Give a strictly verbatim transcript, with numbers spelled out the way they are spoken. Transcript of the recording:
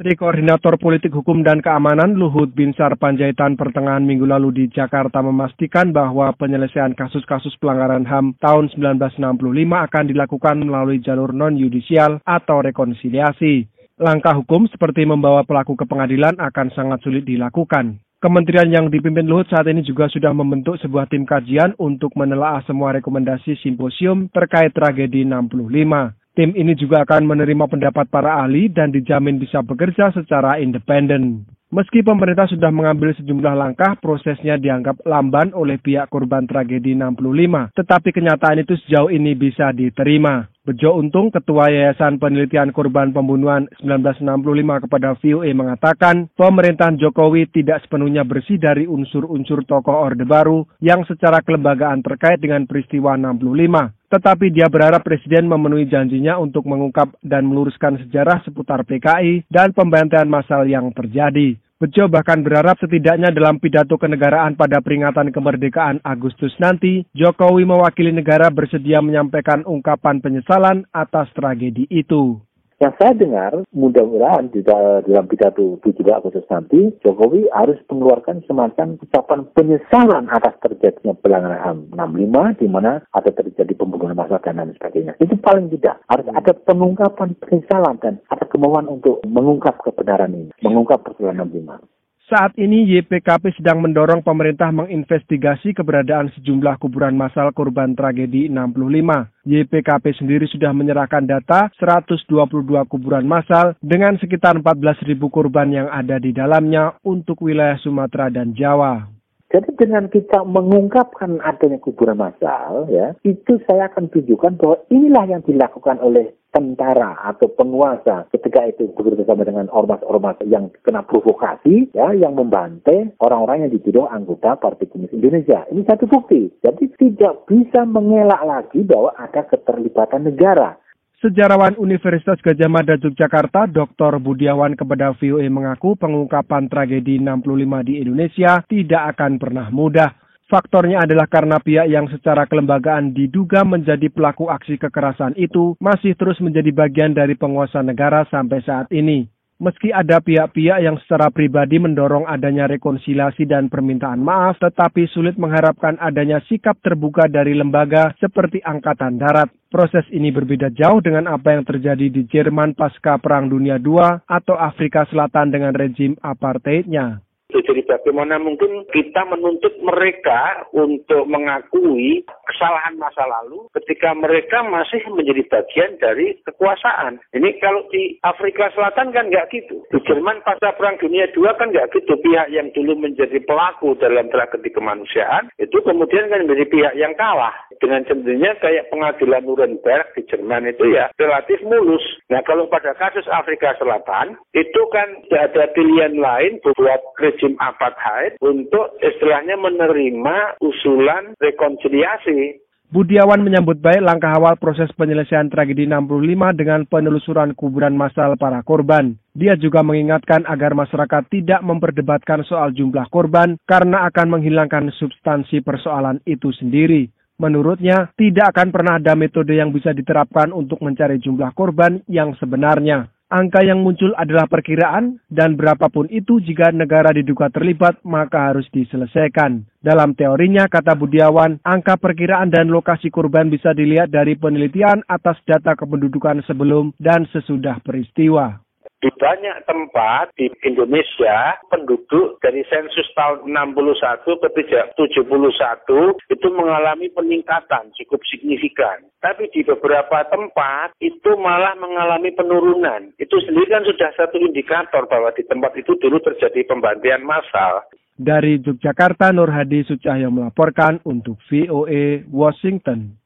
Menteri Koordinator Politik Hukum dan Keamanan Luhut Binsar Panjaitan pertengahan minggu lalu di Jakarta memastikan bahwa penyelesaian kasus-kasus pelanggaran H A M tahun seribu sembilan ratus enam puluh lima akan dilakukan melalui jalur non-yudisial atau rekonsiliasi. Langkah hukum seperti membawa pelaku ke pengadilan akan sangat sulit dilakukan. Kementerian yang dipimpin Luhut saat ini juga sudah membentuk sebuah tim kajian untuk menelaah semua rekomendasi simposium terkait tragedi enam puluh lima. Tim ini juga akan menerima pendapat para ahli dan dijamin bisa bekerja secara independen. Meski pemerintah sudah mengambil sejumlah langkah, prosesnya dianggap lamban oleh pihak korban tragedi enam puluh lima. Tetapi kenyataan itu sejauh ini bisa diterima. Bejo Untung, Ketua Yayasan Penelitian Korban Pembunuhan seribu sembilan ratus enam puluh lima kepada V O A mengatakan, pemerintahan Jokowi tidak sepenuhnya bersih dari unsur-unsur tokoh Orde Baru yang secara kelembagaan terkait dengan peristiwa enam puluh lima. Tetapi dia berharap Presiden memenuhi janjinya untuk mengungkap dan meluruskan sejarah seputar P K I dan pembantaian massal yang terjadi. Bejo bahkan berharap setidaknya dalam pidato kenegaraan pada peringatan kemerdekaan Agustus nanti, Jokowi mewakili negara bersedia menyampaikan ungkapan penyesalan atas tragedi itu. Yang saya dengar, mudah-mudahan di dalam pidato tujuh belas Agustus nanti, Jokowi harus mengeluarkan semacam ucapan penyesalan atas terjadinya pelanggaran H A M enam puluh lima, di mana ada terjadi pembunuhan massal dan lain sebagainya. Itu paling tidak. Harus ada pengungkapan penyesalan dan ada kemauan untuk mengungkap kebenaran ini, mengungkap peristiwa enam puluh lima. Saat ini Y P K P sedang mendorong pemerintah menginvestigasi keberadaan sejumlah kuburan massal korban tragedi enam puluh lima. Y P K P sendiri sudah menyerahkan data seratus dua puluh dua kuburan massal dengan sekitar empat belas ribu korban yang ada di dalamnya untuk wilayah Sumatera dan Jawa. Jadi dengan kita mengungkapkan adanya kuburan massal, ya, itu saya akan tunjukkan bahwa inilah yang dilakukan oleh tentara atau penguasa ketika itu bekerjasama dengan ormas-ormas yang kena provokasi, ya, yang membantai orang-orang yang dituduh anggota Partai Komunis Indonesia. Ini satu bukti. Jadi tidak bisa mengelak lagi bahwa ada keterlibatan negara. Sejarawan Universitas Gadjah Mada Yogyakarta, Doktor Budiawan kepada V O A mengaku pengungkapan tragedi enam puluh lima di Indonesia tidak akan pernah mudah. Faktornya adalah karena pihak yang secara kelembagaan diduga menjadi pelaku aksi kekerasan itu masih terus menjadi bagian dari penguasa negara sampai saat ini. Meski ada pihak-pihak yang secara pribadi mendorong adanya rekonsiliasi dan permintaan maaf, tetapi sulit mengharapkan adanya sikap terbuka dari lembaga seperti Angkatan Darat. Proses ini berbeda jauh dengan apa yang terjadi di Jerman pasca Perang Dunia kedua atau Afrika Selatan dengan rezim apartheidnya. Jadi bagaimana mungkin kita menuntut mereka untuk mengakui kesalahan masa lalu ketika mereka masih menjadi bagian dari kekuasaan. Ini kalau di Afrika Selatan kan nggak gitu. Di Jerman pasca Perang Dunia kedua kan nggak gitu. Pihak yang dulu menjadi pelaku dalam tragedi kemanusiaan itu kemudian kan menjadi pihak yang kalah. Dengan cenderungnya kayak pengadilan Nuremberg di Jerman itu ya relatif mulus. Nah kalau pada kasus Afrika Selatan itu kan tidak ada pilihan lain buat rezim apartheid untuk istilahnya menerima usulan rekonsiliasi. Budiawan menyambut baik langkah awal proses penyelesaian tragedi enam puluh lima dengan penelusuran kuburan massal para korban. Dia juga mengingatkan agar masyarakat tidak memperdebatkan soal jumlah korban karena akan menghilangkan substansi persoalan itu sendiri. Menurutnya, tidak akan pernah ada metode yang bisa diterapkan untuk mencari jumlah korban yang sebenarnya. Angka yang muncul adalah perkiraan, dan berapapun itu jika negara diduga terlibat, maka harus diselesaikan. Dalam teorinya, kata Budiawan, angka perkiraan dan lokasi korban bisa dilihat dari penelitian atas data kependudukan sebelum dan sesudah peristiwa. Di banyak tempat di Indonesia, penduduk dari sensus tahun enam puluh satu ke tujuh puluh satu itu mengalami peningkatan cukup signifikan. Tapi di beberapa tempat itu malah mengalami penurunan. Itu sendiri kan sudah satu indikator bahwa di tempat itu dulu terjadi pembantaian massal. Dari Yogyakarta, Nur Hadi Sucahyo melaporkan untuk V O A Washington.